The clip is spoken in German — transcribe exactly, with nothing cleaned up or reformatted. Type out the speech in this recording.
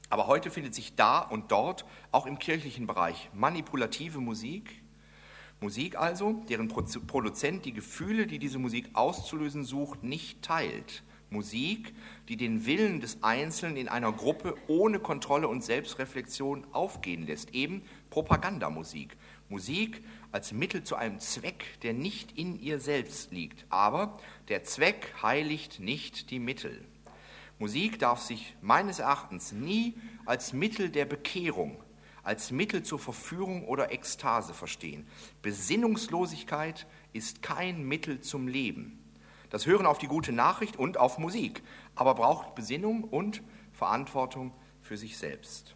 Aber heute findet sich da und dort, auch im kirchlichen Bereich, manipulative Musik. Musik also, deren Produzent die Gefühle, die diese Musik auszulösen sucht, nicht teilt. Musik, die den Willen des Einzelnen in einer Gruppe ohne Kontrolle und Selbstreflexion aufgehen lässt. Eben Propagandamusik. Musik als Mittel zu einem Zweck, der nicht in ihr selbst liegt. Aber der Zweck heiligt nicht die Mittel. Musik darf sich meines Erachtens nie als Mittel der Bekehrung, als Mittel zur Verführung oder Ekstase verstehen. Besinnungslosigkeit ist kein Mittel zum Leben. Das Hören auf die gute Nachricht und auf Musik, aber braucht Besinnung und Verantwortung für sich selbst.